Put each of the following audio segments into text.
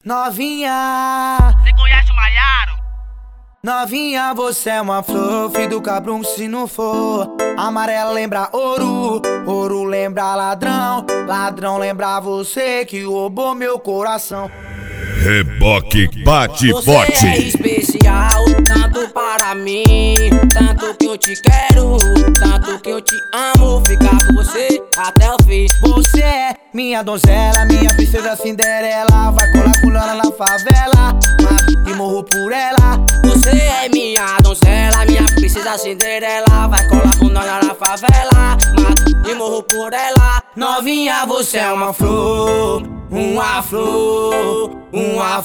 Novinha, Você conhece o Malharo? novinha, você é uma flor, filho do cabrão se não for. Amarelo lembra ouro, ouro lembra ladrão, ladrão lembra você que roubou meu coração. Reboque bate Você forte. é especial, tanto para mim, tanto que eu te quero, tanto que eu te amo, ficar com você até o fim. Você é minha donzela, minha princesa Cinderela, vai colar com Lana na favela, mato e morro por ela. Você é minha donzela, minha princesa Cinderela, vai colar com nós na favela, mato e morro por ela. Novinha, você é uma flor, uma flor, uma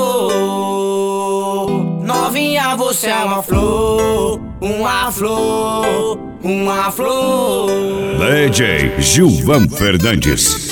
flor. Novinha, você é uma flor, uma flor, uma flor. DJ Gilvan Fernandes.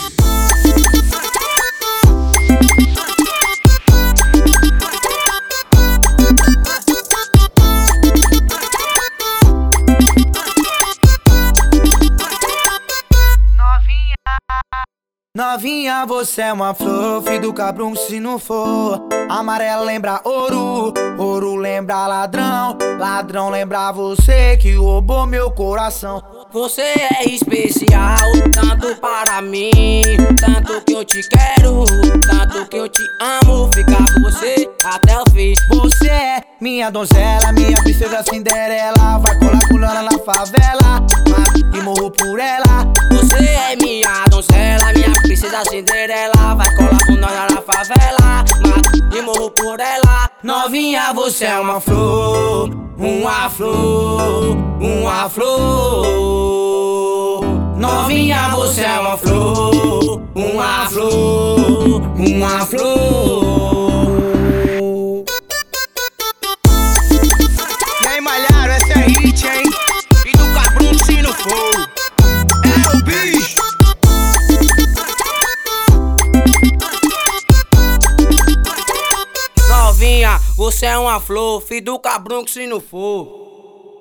Novinha, você é uma flor, filho do cabrão se não for. Amarelo lembra ouro, ouro lembra ladrão, ladrão lembra você que roubou meu coração. Você é especial, tanto para mim, tanto que eu te quero, tanto que eu te amo, ficar com você até o fim. Você é minha donzela, minha princesa Cinderela, vai colar com Lana na favela, mato e morro por ela. Você é minha donzela, minha princesa Cinderela, vai colar com nós na favela, mato e morro por ela. Novinha, você é uma flor, uma flor, uma flor. Novinha, você é uma flor, uma flor, uma flor. E aí, Malharo, essa é hit, hein? E do cabrão se não for. É o bicho. Novinha, você é uma flor, filho do cabrão que se não for.